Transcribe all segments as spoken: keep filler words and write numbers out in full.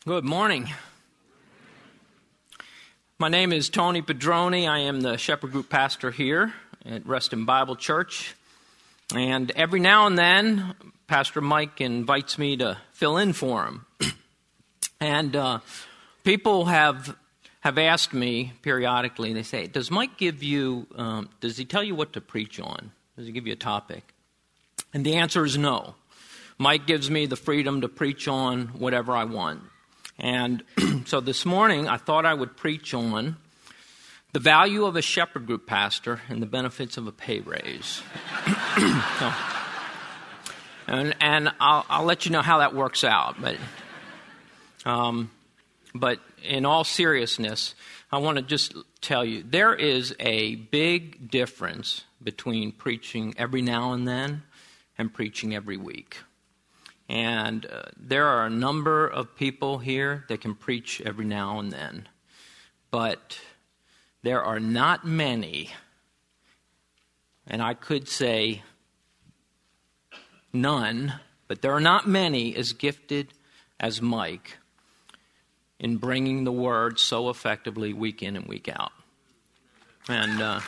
Good morning. My name is Tony Padroni. I am the Shepherd Group pastor here at Reston Bible Church. And every now and then, Pastor Mike invites me to fill in for him. and uh, people have have asked me periodically, they say, does Mike give you, um, does he tell you what to preach on? Does he give you a topic? And the answer is no. Mike gives me the freedom to preach on whatever I want. And so this morning, I thought I would preach on the value of a shepherd group pastor and the benefits of a pay raise. so, and and I'll, I'll let you know how that works out. But, um, but in all seriousness, I want to just tell you, there is a big difference between preaching every now and then and preaching every week. And uh, there are a number of people here that can preach every now and then. But there are not many, and I could say none, but there are not many as gifted as Mike in bringing the word so effectively week in and week out. And uh,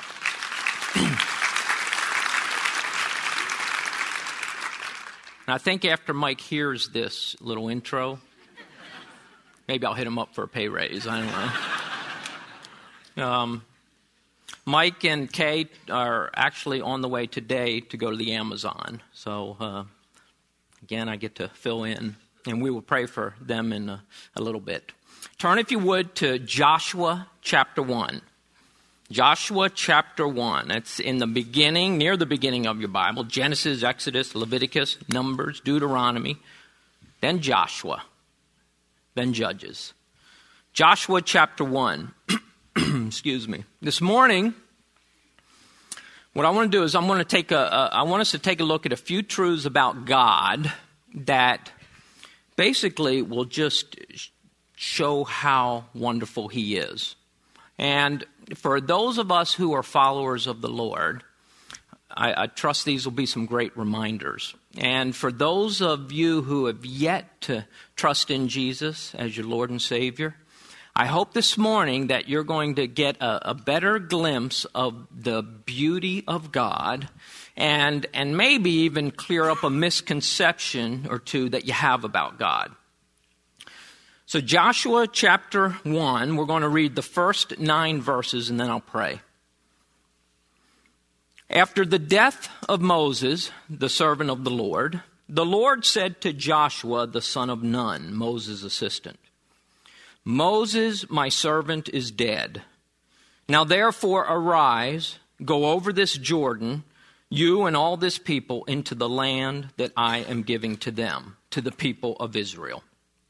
I think after Mike hears this little intro, maybe I'll hit him up for a pay raise. I don't know. Um, Mike and Kay are actually on the way today to go to the Amazon. So, uh, again, I get to fill in, and we will pray for them in a, a little bit. Turn, if you would, to Joshua chapter one. Joshua chapter one. It's in the beginning, near the beginning of your Bible. Genesis, Exodus, Leviticus, Numbers, Deuteronomy, then Joshua, then Judges. Joshua chapter one. Excuse me. This morning, what I want to do is I'm going to take a, a I want us to take a look at a few truths about God that basically will just show how wonderful He is. And for those of us who are followers of the Lord, I, I trust these will be some great reminders. And for those of you who have yet to trust in Jesus as your Lord and Savior, I hope this morning that you're going to get a, a better glimpse of the beauty of God and, and maybe even clear up a misconception or two that you have about God. So Joshua chapter one, we're going to read the first nine verses and then I'll pray. After the death of Moses, the servant of the Lord, the Lord said to Joshua, the son of Nun, Moses' assistant, Moses, my servant, is dead. Now therefore arise, go over this Jordan, you and all this people, into the land that I am giving to them, to the people of Israel.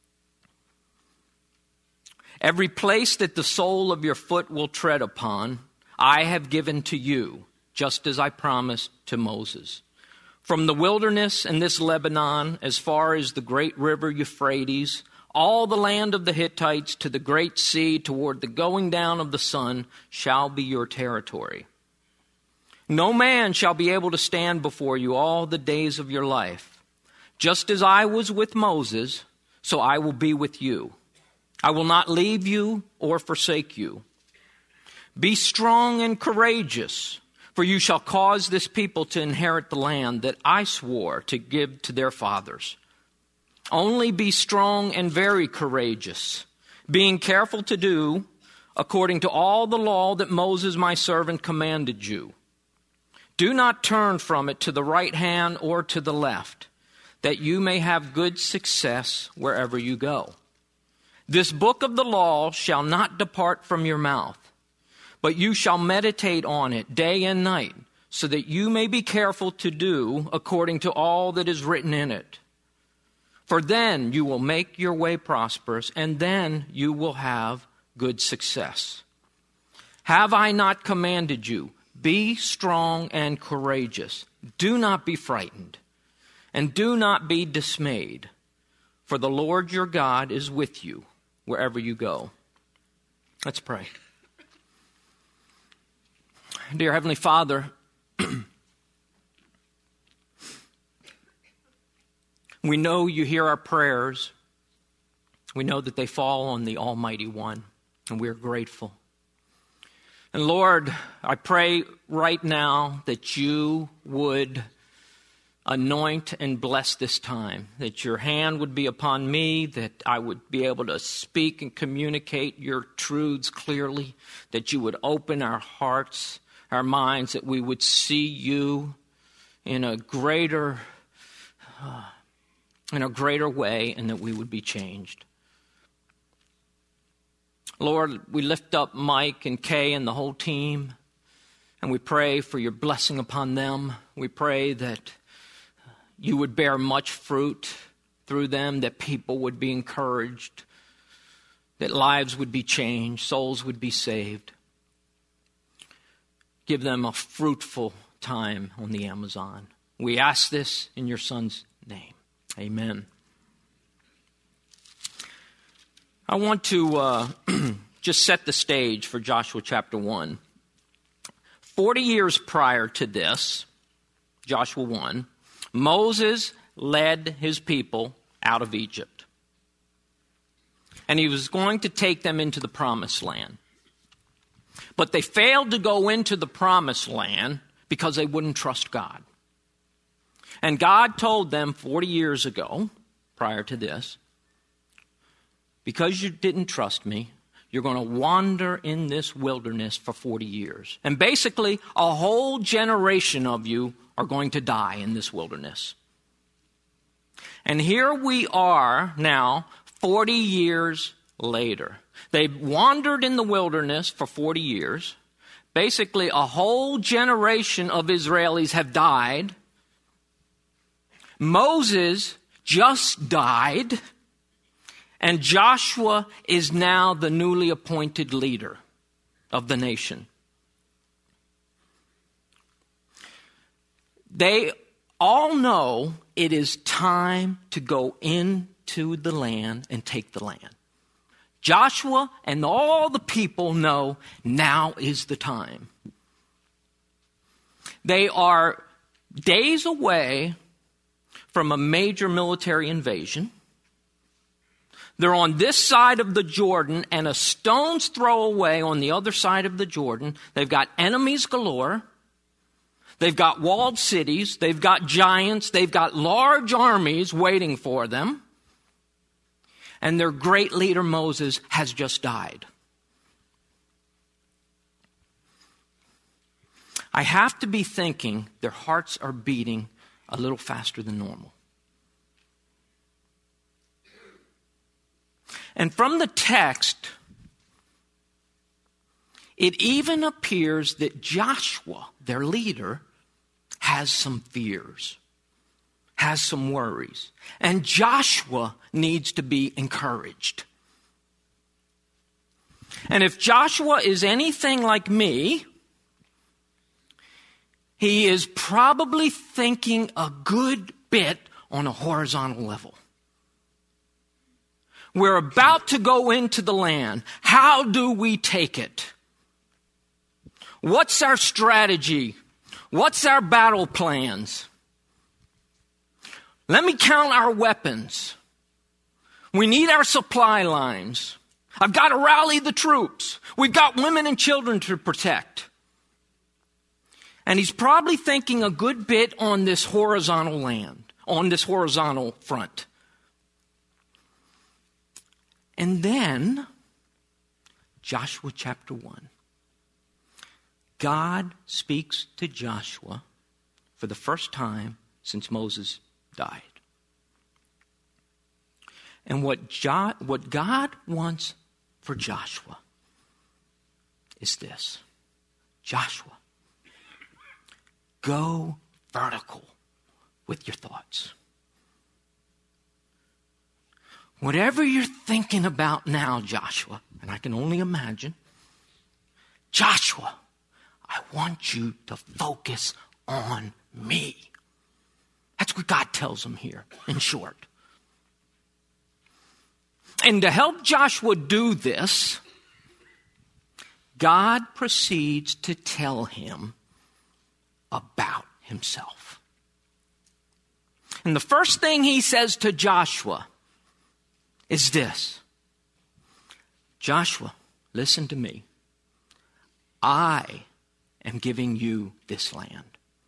Every place that the sole of your foot will tread upon, I have given to you, just as I promised to Moses. From the wilderness and this Lebanon, as far as the great river Euphrates, all the land of the Hittites to the great sea toward the going down of the sun shall be your territory. No man shall be able to stand before you all the days of your life. Just as I was with Moses, so I will be with you. I will not leave you or forsake you. Be strong and courageous, for you shall cause this people to inherit the land that I swore to give to their fathers. Only be strong and very courageous, being careful to do according to all the law that Moses my servant commanded you. Do not turn from it to the right hand or to the left, that you may have good success wherever you go. This book of the law shall not depart from your mouth, but you shall meditate on it day and night, so that you may be careful to do according to all that is written in it. For then you will make your way prosperous, and then you will have good success. Have I not commanded you? Be strong and courageous. Do not be frightened, and do not be dismayed, for the Lord your God is with you wherever you go. Let's pray. Dear Heavenly Father, we know you hear our prayers. We know that they fall on the Almighty One, and we're grateful. And Lord, I pray right now that you would anoint and bless this time, that your hand would be upon me, that I would be able to speak and communicate your truths clearly, that you would open our hearts, our minds, that we would see you in a greater, uh, in a greater way, and that we would be changed. Lord, we lift up Mike and Kay and the whole team, and we pray for your blessing upon them. We pray that you would bear much fruit through them, that people would be encouraged, that lives would be changed, souls would be saved. Give them a fruitful time on the Amazon. We ask this in your Son's name. Amen. I want to uh, just set the stage for Joshua chapter one. Forty years prior to this, Joshua one, Moses led his people out of Egypt. And he was going to take them into the promised land. But they failed to go into the promised land because they wouldn't trust God. And God told them forty years ago, prior to this, because you didn't trust me, you're going to wander in this wilderness for forty years. And basically, a whole generation of you are going to die in this wilderness. And here we are now, forty years later. They've wandered in the wilderness for forty years. Basically, a whole generation of Israelis have died. Moses just died. And Joshua is now the newly appointed leader of the nation. They all know it is time to go into the land and take the land. Joshua and all the people know now is the time. They are days away from a major military invasion. They're on this side of the Jordan, and a stone's throw away on the other side of the Jordan. They've got enemies galore. They've got walled cities. They've got giants. They've got large armies waiting for them. And their great leader, Moses, has just died. I have to be thinking their hearts are beating a little faster than normal. And from the text, it even appears that Joshua, their leader, has some fears, has some worries. And Joshua needs to be encouraged. And if Joshua is anything like me, he is probably thinking a good bit on a horizontal level. We're about to go into the land. How do we take it? What's our strategy? What's our battle plans? Let me count our weapons. We need our supply lines. I've got to rally the troops. We've got women and children to protect. And he's probably thinking a good bit on this horizontal land, on this horizontal front. And then, Joshua chapter one. God speaks to Joshua for the first time since Moses died. And what, jo- what God wants for Joshua is this. Joshua, go vertical with your thoughts. Whatever you're thinking about now, Joshua, and I can only imagine, Joshua, I want you to focus on me. That's what God tells him here, in short. And to help Joshua do this, God proceeds to tell him about himself. And the first thing he says to Joshua is this. Joshua, listen to me. I am giving you this land.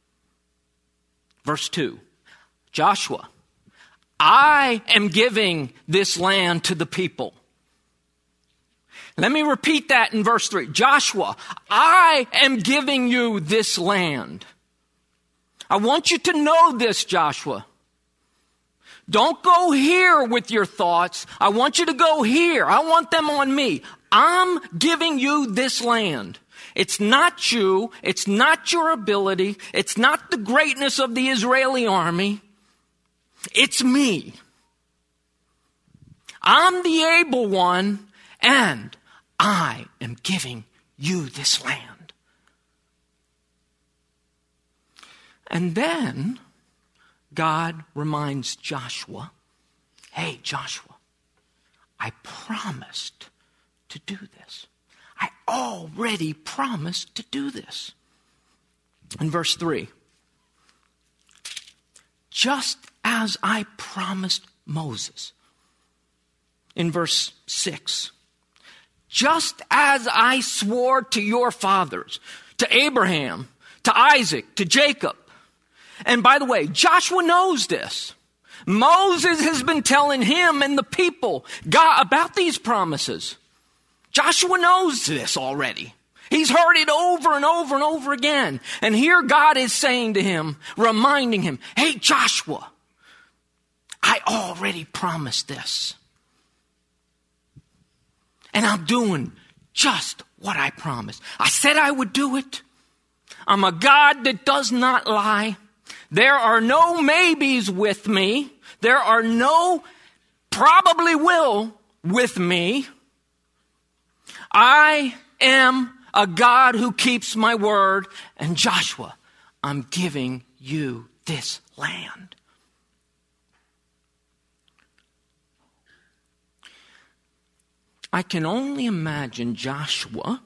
Verse two, Joshua, I am giving this land to the people. Let me repeat that in verse three. Joshua, I am giving you this land. I want you to know this, Joshua. Don't go here with your thoughts. I want you to go here. I want them on me. I'm giving you this land. It's not you. It's not your ability. It's not the greatness of the Israeli army. It's me. I'm the able one, and I am giving you this land. And then God reminds Joshua, hey, Joshua, I promised to do this. I already promised to do this. In verse three, just as I promised Moses. In verse six, just as I swore to your fathers, to Abraham, to Isaac, to Jacob. And by the way, Joshua knows this. Moses has been telling him and the people God about these promises. Joshua knows this already. He's heard it over and over and over again. And here God is saying to him, reminding him, hey, Joshua, I already promised this. And I'm doing just what I promised. I said I would do it. I'm a God that does not lie. There are no maybes with me. There are no probably will with me. I am a God who keeps my word. And Joshua, I'm giving you this land. I can only imagine Joshua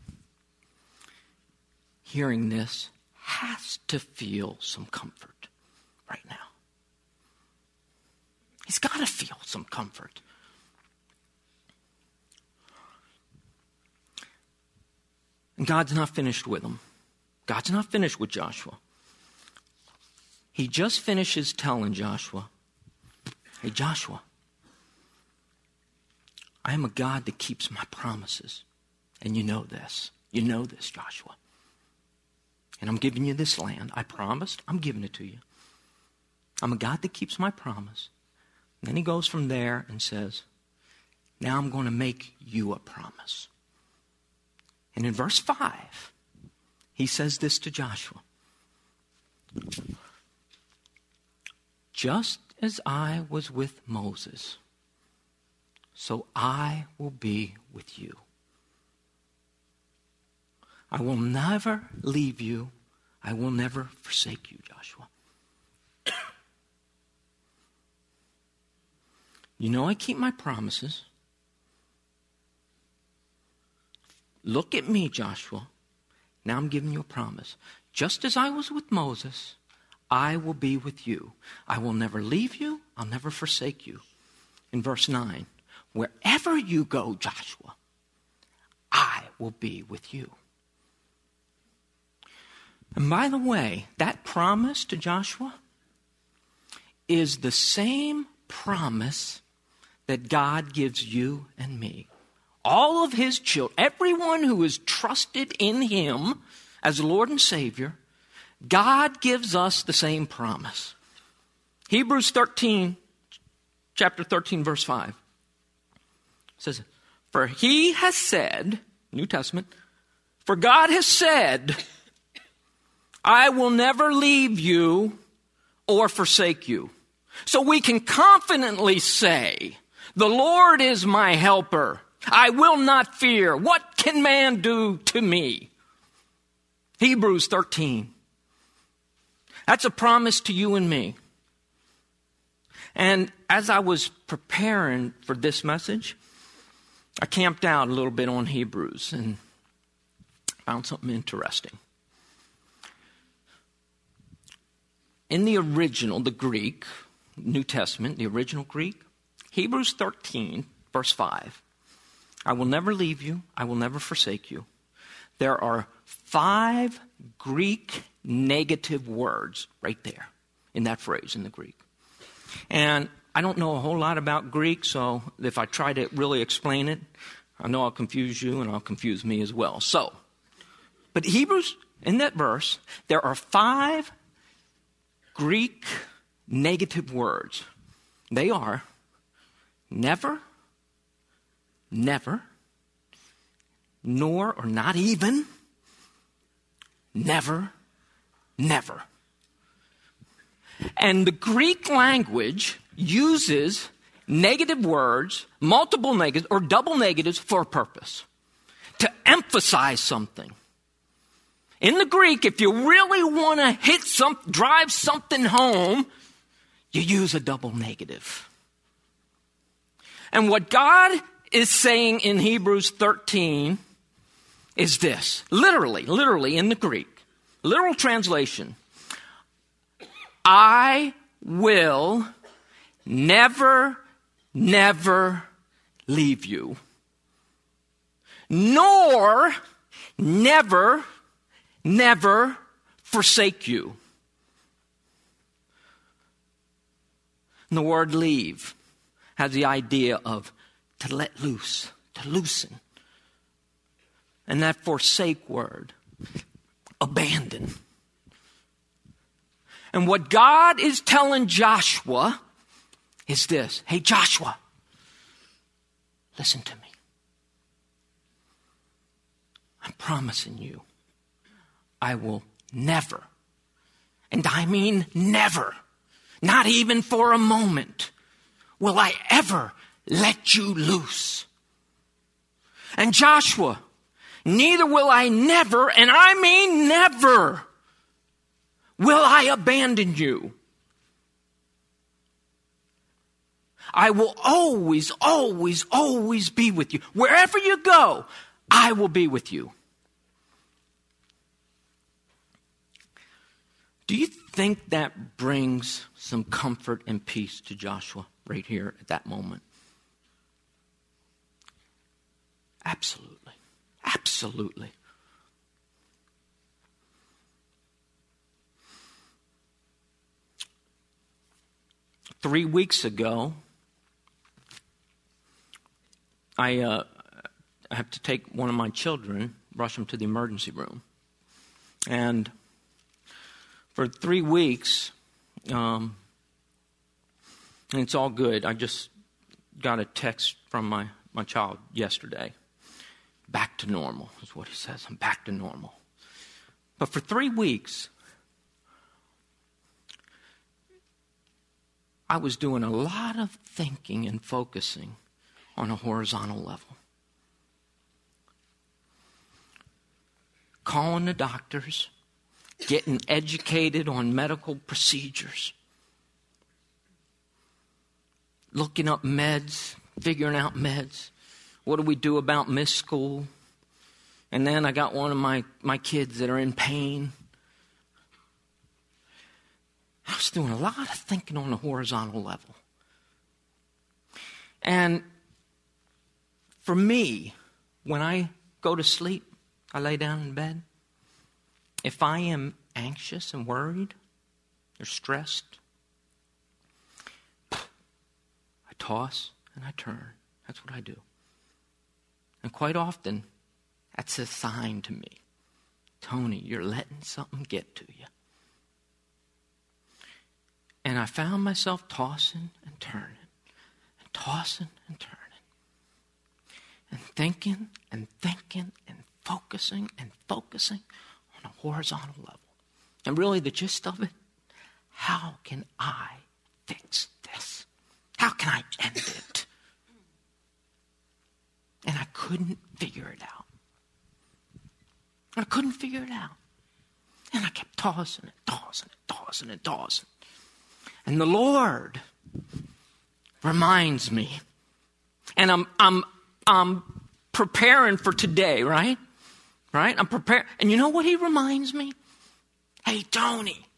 hearing this has to feel some comfort right now. He's got to feel some comfort. And God's not finished with him. God's not finished with Joshua. He just finishes telling Joshua, hey, Joshua, I am a God that keeps my promises. And you know this. You know this, Joshua. And I'm giving you this land. I promised. I'm giving it to you. I'm a God that keeps my promise. And then he goes from there and says, now I'm going to make you a promise. And in verse five, he says this to Joshua. Just as I was with Moses, so I will be with you. I will never leave you. I will never forsake you, Joshua. You know I keep my promises. Look at me, Joshua. Now I'm giving you a promise. Just as I was with Moses, I will be with you. I will never leave you. I'll never forsake you. In verse nine, wherever you go, Joshua, I will be with you. And by the way, that promise to Joshua is the same promise that God gives you and me. All of his children, everyone who is trusted in him as Lord and Savior, God gives us the same promise. Hebrews thirteen, chapter thirteen, verse five says, for he has said, New Testament, for God has said, I will never leave you or forsake you. So we can confidently say, the Lord is my helper. I will not fear. What can man do to me? Hebrews thirteen. That's a promise to you and me. And as I was preparing for this message, I camped out a little bit on Hebrews and found something interesting. In the original, the Greek, New Testament, the original Greek, Hebrews thirteen, verse five, I will never leave you. I will never forsake you. There are five Greek negative words right there in that phrase in the Greek. And I don't know a whole lot about Greek, so if I try to really explain it, I know I'll confuse you and I'll confuse me as well. So, but Hebrews, in that verse, there are five Greek negative words. They are never, never, nor or not even, never, never. And the Greek language uses negative words, multiple negatives, or double negatives for a purpose, to emphasize something. In the Greek, if you really want to hit some, drive something home, you use a double negative. And what God is saying in Hebrews thirteen is this, literally, literally in the Greek, literal translation. I will never, never leave you, nor never, never forsake you. And the word leave has the idea of to let loose, to loosen. And that forsake word, abandon. And what God is telling Joshua is this. Hey, Joshua, listen to me. I'm promising you, I will never, and I mean never, not even for a moment, will I ever let you loose. And Joshua, neither will I never, and I mean never, will I abandon you. I will always, always, always be with you. Wherever you go, I will be with you. Do you think that brings some comfort and peace to Joshua right here at that moment? Absolutely. Absolutely. Three weeks ago, I, uh, I have to take one of my children, rush them to the emergency room. And for three weeks, um, and it's all good. I just got a text from my, my child yesterday. Back to normal is what he says. I'm back to normal. But for three weeks, I was doing a lot of thinking and focusing on a horizontal level. Calling the doctors, getting educated on medical procedures, looking up meds, figuring out meds. What do we do about missed school? And then I got one of my, my kids that are in pain. I was doing a lot of thinking on a horizontal level. And for me, when I go to sleep, I lay down in bed. If I am anxious and worried or stressed, I toss and I turn. That's what I do. And quite often, that's a sign to me. Tony, you're letting something get to you. And I found myself tossing and turning, and tossing and turning, and thinking and thinking and focusing and focusing on a horizontal level. And really the gist of it, how can I fix this? How can I end it? And I couldn't figure it out. I couldn't figure it out. And I kept tossing and tossing and tossing and tossing. And the Lord reminds me. And I'm I'm I'm preparing for today, right? Right? I'm preparing. And you know what he reminds me? Hey, Tony.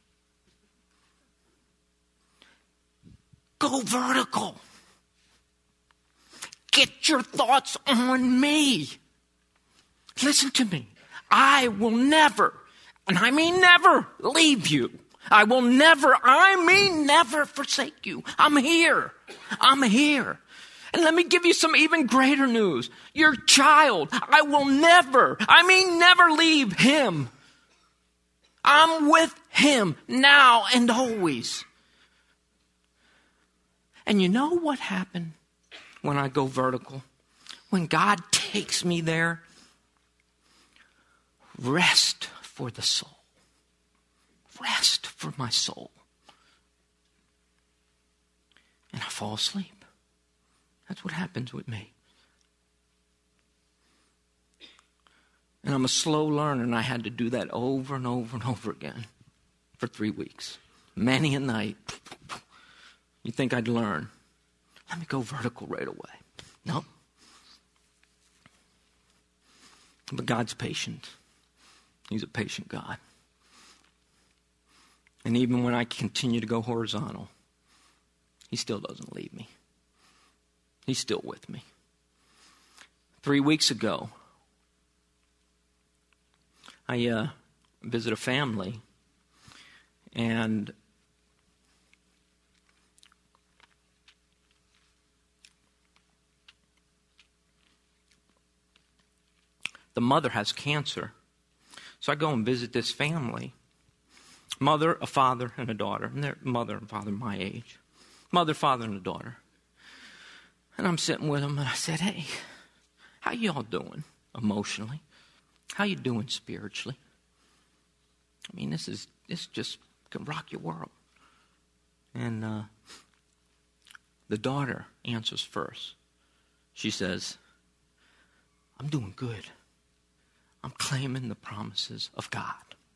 Go vertical. Get your thoughts on me. Listen to me. I will never, and I mean never, leave you. I will never, I mean never forsake you. I'm here. I'm here. And let me give you some even greater news. Your child, I will never, I mean never leave him. I'm with him now and always. And you know what happened when I go vertical? When God takes me there? Rest for the soul. Rest for my soul. And I fall asleep. That's what happens with me. And I'm a slow learner, and I had to do that over and over and over again for three weeks. Many a night. You think I'd learn? Let me go vertical right away. No. But God's patient. He's a patient God. And even when I continue to go horizontal, he still doesn't leave me. He's still with me. Three weeks ago, I uh, visited a family, and the mother has cancer. So I go and visit this family. Mother, a father, and a daughter. And their mother and father my age. Mother, father, and a daughter. And I'm sitting with them, and I said, hey, how y'all doing emotionally? How you doing spiritually? I mean, this is this just can rock your world. And uh, the daughter answers first. She says, I'm doing good. I'm claiming the promises of God.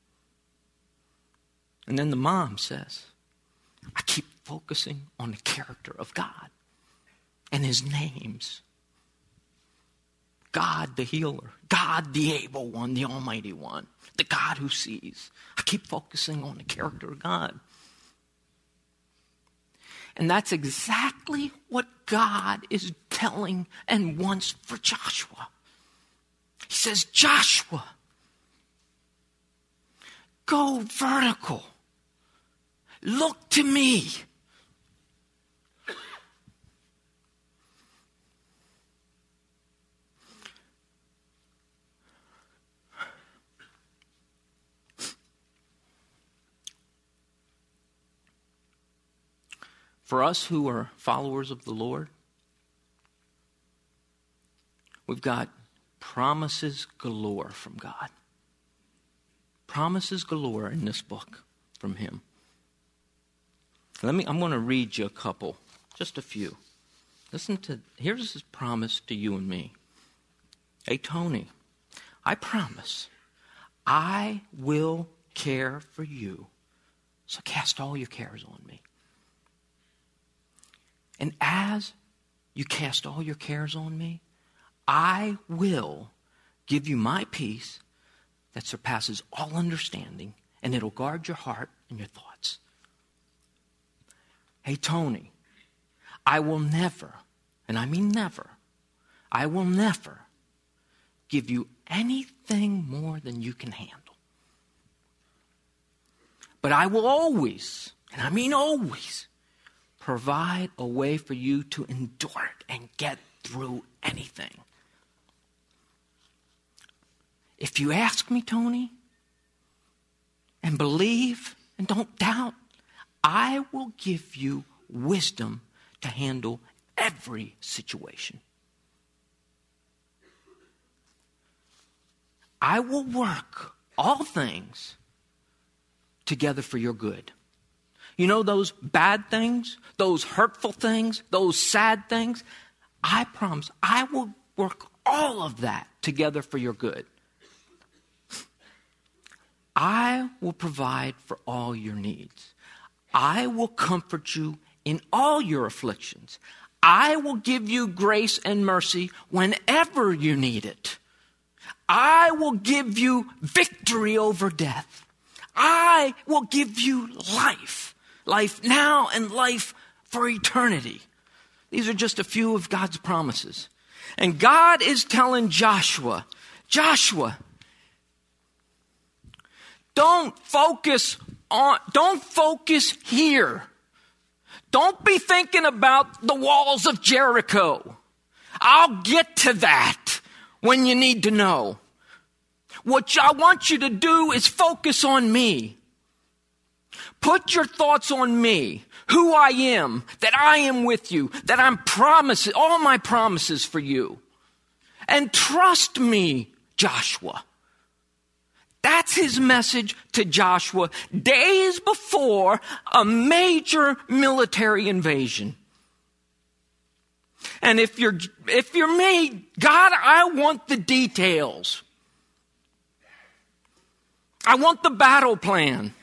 And then the mom says, I keep focusing on the character of God and his names. God the healer, God the able one, the almighty one, the God who sees. I keep focusing on the character of God. And that's exactly what God is telling and wants for Joshua. He says, Joshua, go vertical. Look to me. For us who are followers of the Lord, we've got promises galore from God. Promises galore in this book from him. Let me, I'm going to read you a couple, just a few. Listen to, here's his promise to you and me. Hey, Tony, I promise I will care for you. So cast all your cares on me. And as you cast all your cares on me, I will give you my peace that surpasses all understanding, and it'll guard your heart and your thoughts. Hey, Tony, I will never, and I mean never, I will never give you anything more than you can handle. But I will always, and I mean always, provide a way for you to endure it and get through anything. If you ask me, Tony, and believe and don't doubt, I will give you wisdom to handle every situation. I will work all things together for your good. You know those bad things, those hurtful things, those sad things? I promise I will work all of that together for your good. I will provide for all your needs. I will comfort you in all your afflictions. I will give you grace and mercy whenever you need it. I will give you victory over death. I will give you life. Life now and life for eternity. These are just a few of God's promises. And God is telling Joshua, Joshua, don't focus on, don't focus here. Don't be thinking about the walls of Jericho. I'll get to that when you need to know. What I want you to do is focus on me. Put your thoughts on me, who I am, that I am with you, that I'm promising, all my promises for you. And trust me, Joshua. That's his message to Joshua days before a major military invasion. And if you're, if you're me, God, I want the details. I want the battle plan.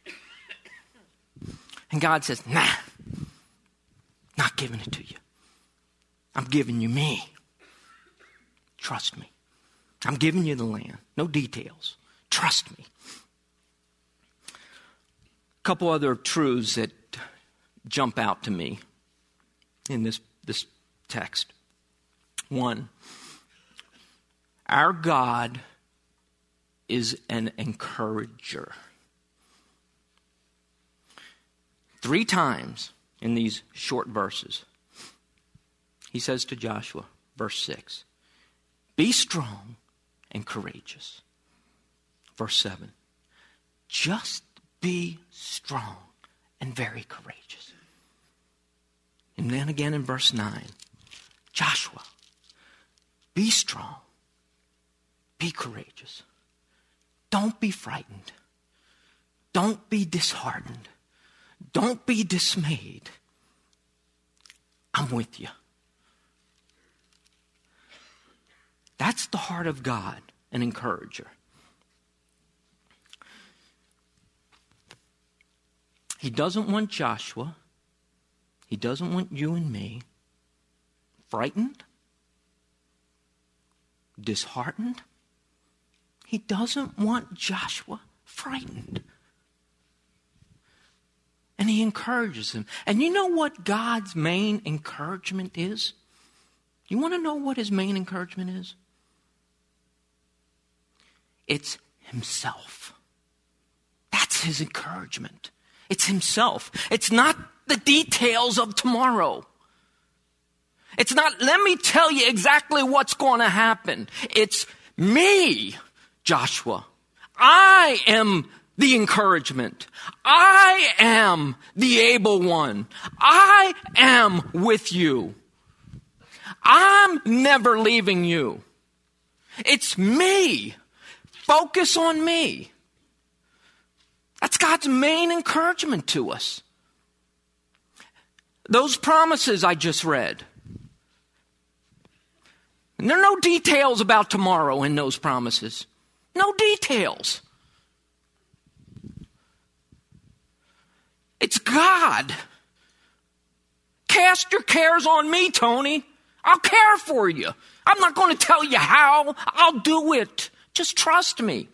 And God says, nah, not giving it to you. I'm giving you me. Trust me. I'm giving you the land. No details. Trust me. A couple other truths that jump out to me in this, this text. One, our God is an encourager. Three times in these short verses, he says to Joshua, verse six, be strong and courageous. Verse seven, just be strong and very courageous. And then again in verse nine, Joshua, be strong, be courageous. Don't be frightened. Don't be disheartened. Don't be dismayed. I'm with you. That's the heart of God, an encourager. He doesn't want Joshua, he doesn't want you and me frightened, disheartened. He doesn't want Joshua frightened. And he encourages him. And you know what God's main encouragement is? You want to know what his main encouragement is? It's himself. That's his encouragement. It's himself. It's not the details of tomorrow. It's not, let me tell you exactly what's going to happen. It's me, Joshua. I am the encouragement. I am the able one. I am with you. I'm never leaving you. It's me. Focus on me. That's God's main encouragement to us. Those promises I just read. And there are no details about tomorrow in those promises. No details. It's God. Cast your cares on me, Tony. I'll care for you. I'm not going to tell you how. I'll do it. Just trust me.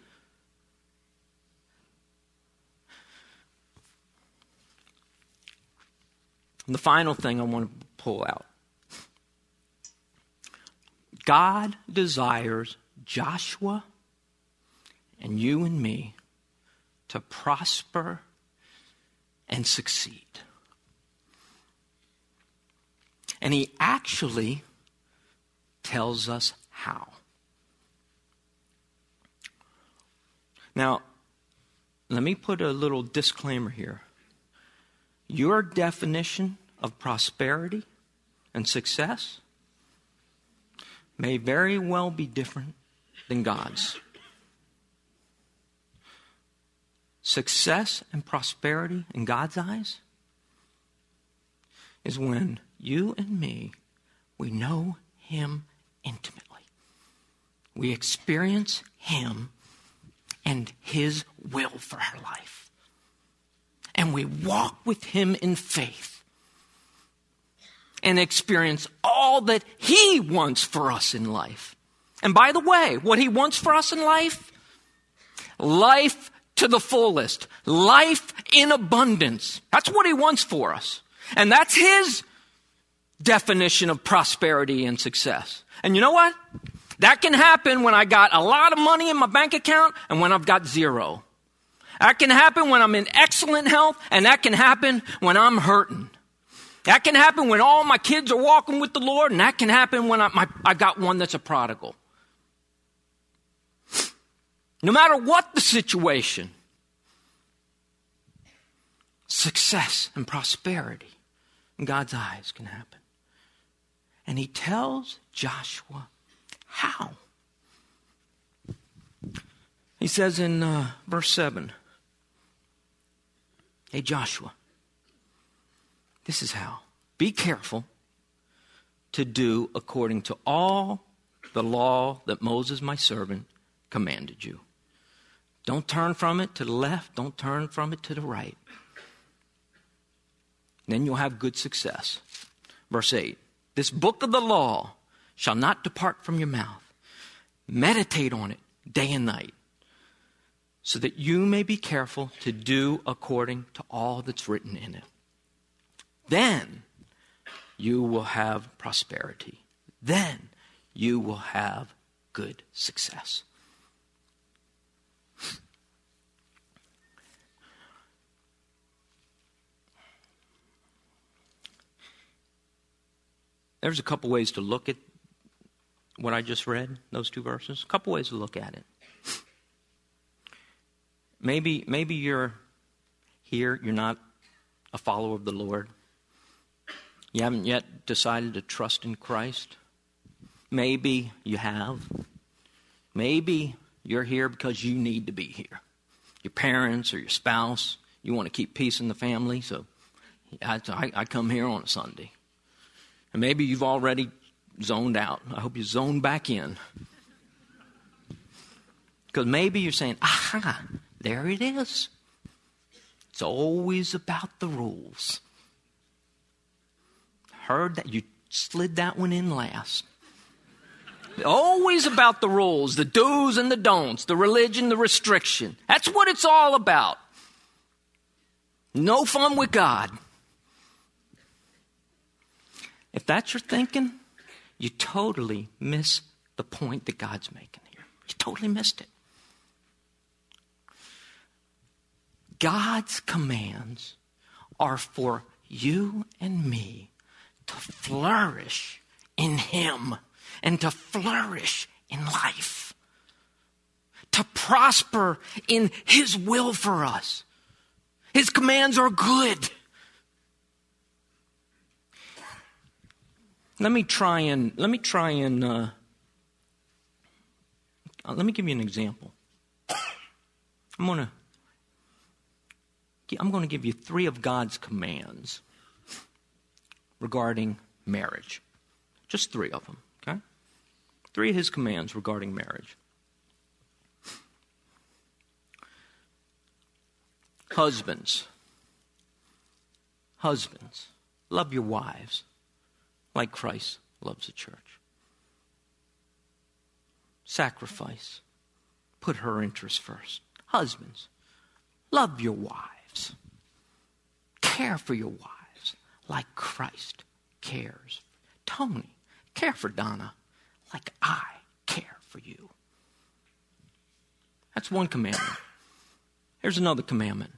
And the final thing I want to pull out. God desires Joshua and you and me to prosper and succeed. And he actually tells us how. Now, let me put a little disclaimer here. Your definition of prosperity and success may very well be different than God's. Success and prosperity in God's eyes is when you and me, we know him intimately. We experience him and his will for our life. And we walk with him in faith and experience all that he wants for us in life. And by the way, what he wants for us in life, life to the fullest, life in abundance. That's what he wants for us. And that's his definition of prosperity and success. And you know what? That can happen when I got a lot of money in my bank account and when I've got zero. That can happen when I'm in excellent health, and that can happen when I'm hurting. That can happen when all my kids are walking with the Lord, and that can happen when I, my, I got one that's a prodigal. No matter what the situation, success and prosperity in God's eyes can happen. And he tells Joshua how. He says in uh, verse seven, hey Joshua, this is how. Be careful to do according to all the law that Moses, my servant, commanded you. Don't turn from it to the left. Don't turn from it to the right. Then you'll have good success. Verse eight, this book of the law shall not depart from your mouth. Meditate on it day and night, so that you may be careful to do according to all that's written in it. Then you will have prosperity. Then you will have good success. There's a couple ways to look at what I just read, those two verses. A couple ways to look at it. Maybe, maybe you're here, you're not a follower of the Lord. You haven't yet decided to trust in Christ. Maybe you have. Maybe you're here because you need to be here. Your parents or your spouse, you want to keep peace in the family, so I, I, I come here on a Sunday. And maybe you've already zoned out. I hope you zone back in. Because maybe you're saying, aha, there it is. It's always about the rules. Heard that? You slid that one in last. Always about the rules, the do's and the don'ts, the religion, the restriction. That's what it's all about. No fun with God. If that's your thinking, you totally miss the point that God's making here. You totally missed it. God's commands are for you and me to flourish in Him and to flourish in life, to prosper in His will for us. His commands are good. Let me try and let me try and uh, let me give you an example. I'm gonna I'm going to give you three of God's commands regarding marriage. Just three of them, okay? Three of His commands regarding marriage. Husbands, husbands, love your wives like Christ loves the church. Sacrifice. Put her interests first. Husbands, love your wives. Care for your wives like Christ cares. Tony, care for Donna like I care for you. That's one commandment. Here's another commandment.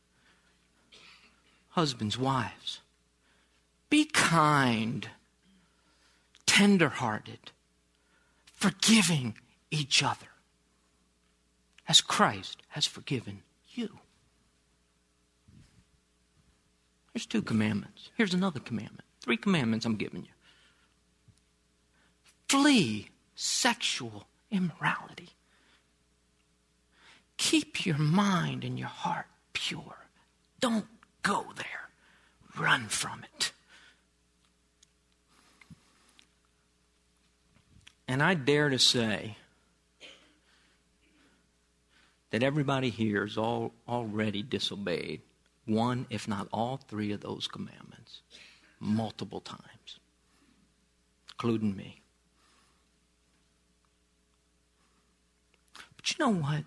Husbands, wives, be kind, tender-hearted, forgiving each other as Christ has forgiven you. Here's two commandments. Here's another commandment. Three commandments I'm giving you. Flee sexual immorality. Keep your mind and your heart pure. Don't go there. Run from it. And I dare to say that everybody here has all, already disobeyed one, if not all three of those commandments multiple times, including me. But you know what?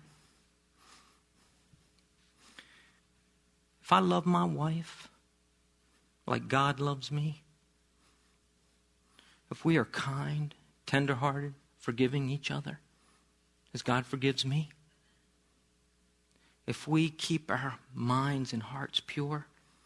If I love my wife like God loves me, if we are kind, tenderhearted, forgiving each other, as God forgives me, if we keep our minds and hearts pure,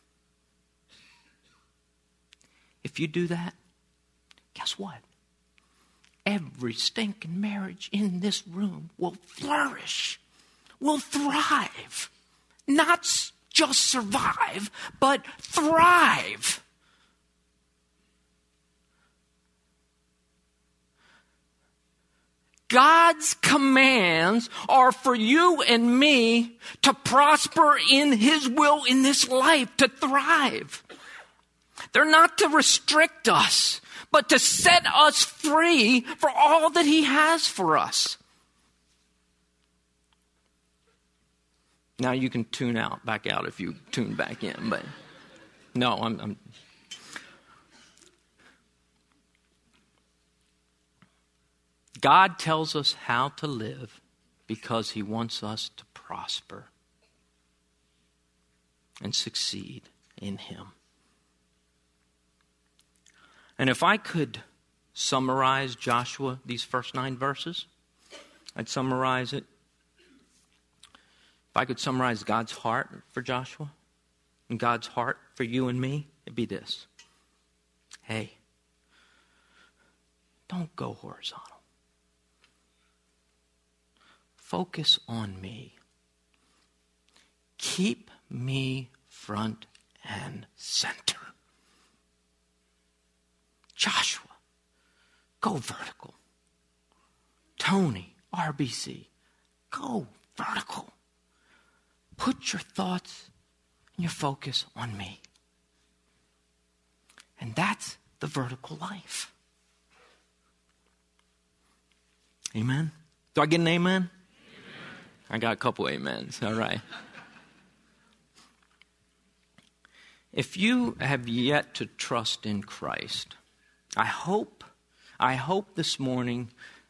if you do that, guess what? Every stinking marriage in this room will flourish, will thrive. Not just survive, but thrive. God's commands are for you and me to prosper in His will in this life, to thrive. They're not to restrict us, but to set us free for all that He has for us. Now you can tune out, back out if you tune back in, but no, I'm... I'm God tells us how to live because He wants us to prosper and succeed in Him. And if I could summarize Joshua, these first nine verses, I'd summarize it. If I could summarize God's heart for Joshua and God's heart for you and me, it'd be this. Hey, don't go horizontal. Focus on me. Keep me front and center. Joshua, go vertical. Tony, R B C, go vertical. Put your thoughts and your focus on me. And that's the vertical life. Amen? Do I get an amen? I got a couple amens. All right. If you have yet to trust in Christ, I hope, I hope this morning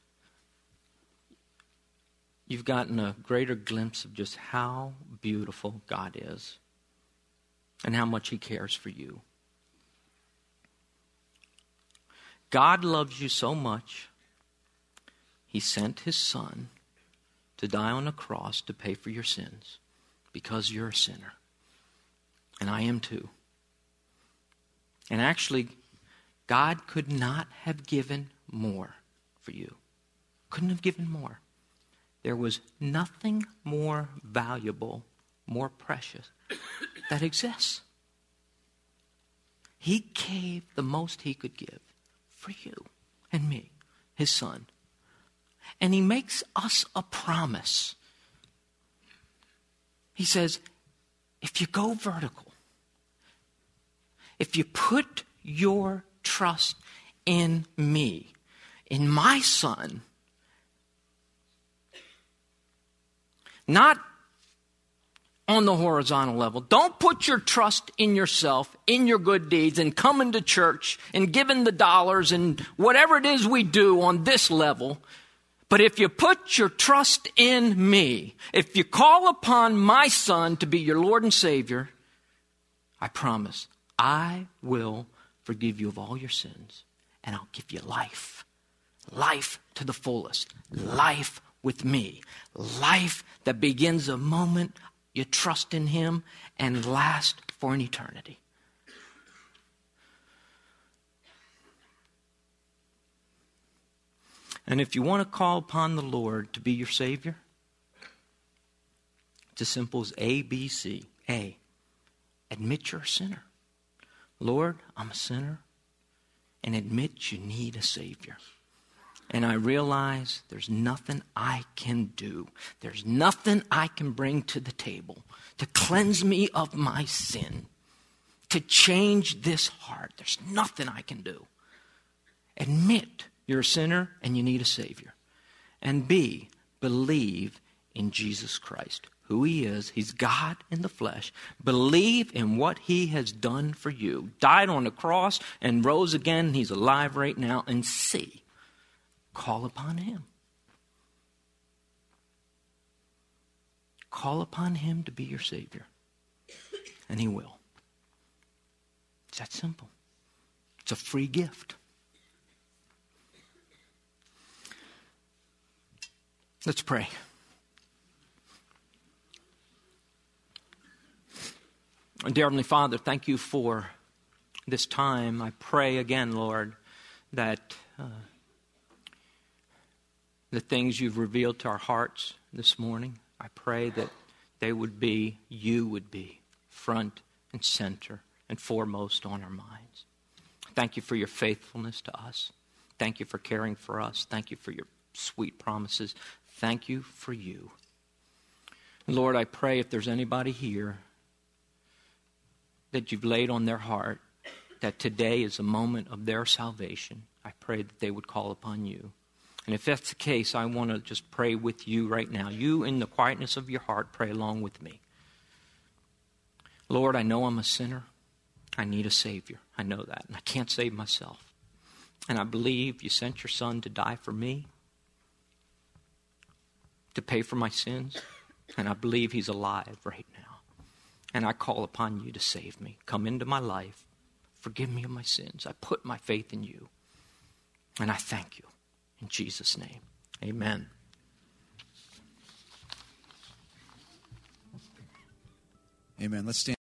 you've gotten a greater glimpse of just how beautiful God is and how much He cares for you. God loves you so much, He sent His Son to die on a cross to pay for your sins because you're a sinner. And I am too. And actually, God could not have given more for you. Couldn't have given more. There was nothing more valuable, more precious that exists. He gave the most He could give for you and me, His Son. And He makes us a promise. He says, if you go vertical, if you put your trust in me, in my Son, not on the horizontal level. Don't put your trust in yourself, in your good deeds, and coming to church and giving the dollars and whatever it is we do on this level. But if you put your trust in me, if you call upon my Son to be your Lord and Savior, I promise I will forgive you of all your sins and I'll give you life. Life to the fullest. Life with me. Life that begins the moment you trust in Him and lasts for an eternity. And if you want to call upon the Lord to be your Savior, it's as simple as A, B, C. A, admit you're a sinner. Lord, I'm a sinner. And admit you need a Savior. And I realize there's nothing I can do. There's nothing I can bring to the table to cleanse me of my sin, to change this heart. There's nothing I can do. Admit you're a sinner and you need a Savior. And B, believe in Jesus Christ, who He is. He's God in the flesh. Believe in what He has done for you. Died on the cross and rose again. He's alive right now. And C, call upon Him. Call upon Him to be your Savior. And He will. It's that simple. It's a free gift. Let's pray. Dear Heavenly Father, thank you for this time. I pray again, Lord, that uh, the things you've revealed to our hearts this morning, I pray that they would be, you would be, front and center and foremost on our minds. Thank you for your faithfulness to us. Thank you for caring for us. Thank you for your sweet promises. Thank you for you. Lord, I pray if there's anybody here that you've laid on their heart, that today is a moment of their salvation, I pray that they would call upon you. And if that's the case, I want to just pray with you right now. You, in the quietness of your heart, pray along with me. Lord, I know I'm a sinner. I need a Savior. I know that. And I can't save myself. And I believe you sent your Son to die for me, to pay for my sins. And I believe he's alive right now. And I call upon you to save me. Come into my life. Forgive me of my sins. I put my faith in you. And I thank you. In Jesus' name, amen. Amen. Let's stand.